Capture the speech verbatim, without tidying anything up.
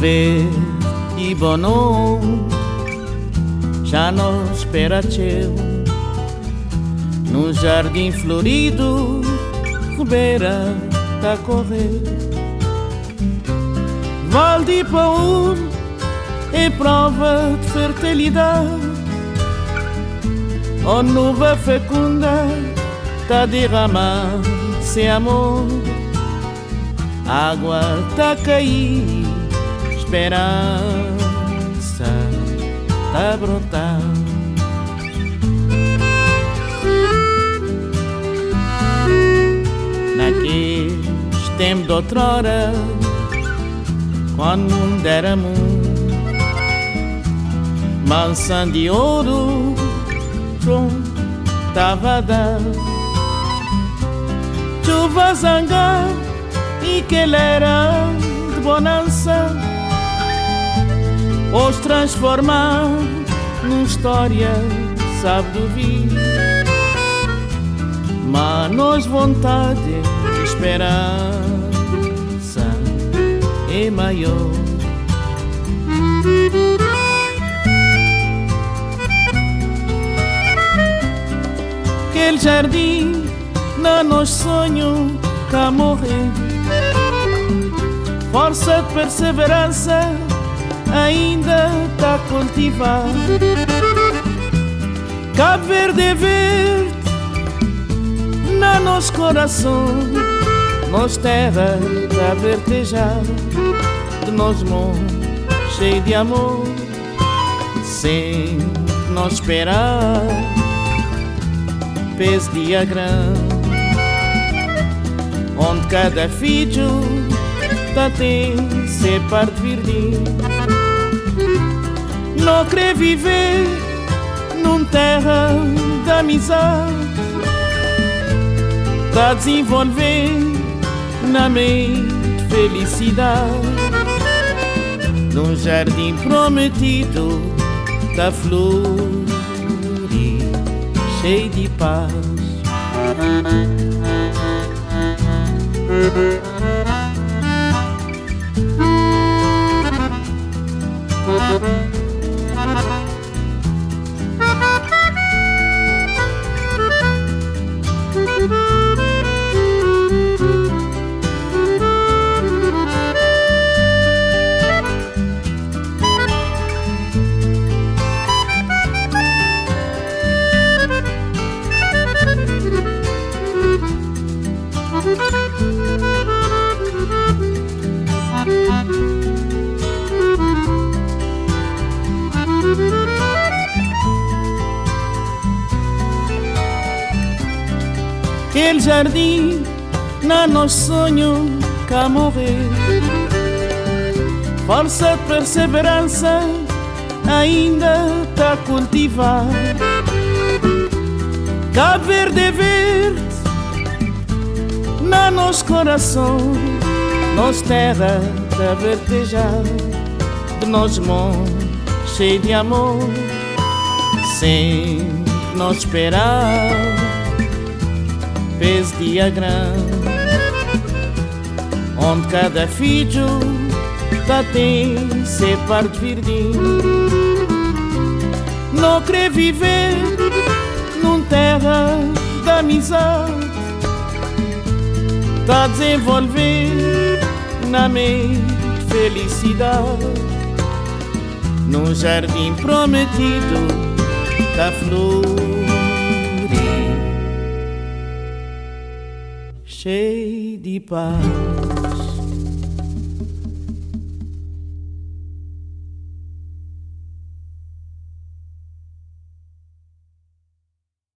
verde e bono já não espera teu no jardim florido, ribeira tá correr. Val de Paúl é prova de fertilidade, a nuva fecunda tá derramando-se amor. Água tá a cair, esperança tá a brotar. Naqueles tempos de outrora, quando o mundo era mundo, mansão de ouro, pronto, tava a dar. Chuva zangar e que ele era de bonança, os transformar numa história, sabe do vir. Mas vontade e esperança é maior. Aquele jardim no nosso sonho cá morrer, força de perseverança ainda tá a cultivar. Cabo Verde é verde na nosso coração, nossa terra tá a vertejar, de nós mundo cheio de amor, sem nós esperar peso dia grande, onde cada filho tá tem ser parte verde. Não quer viver num terra da amizade, tá desenvolvendo na mente felicidade. Num jardim prometido tá flor cheio de paz. Aquele jardim na nosso sonho cá morrer, força de perseverança ainda tá a cultivar. Cabo Verde é verde na nosso coração, nossa terra tá a vertejar, de nós mundo cheio de amor, sem nós esperar peso dia grande, onde cada filho tá tem ser parte verde. Não quer viver num terra da amizade, tá desenvolver na mente felicidade. Num jardim prometido tá flor cheio de paz.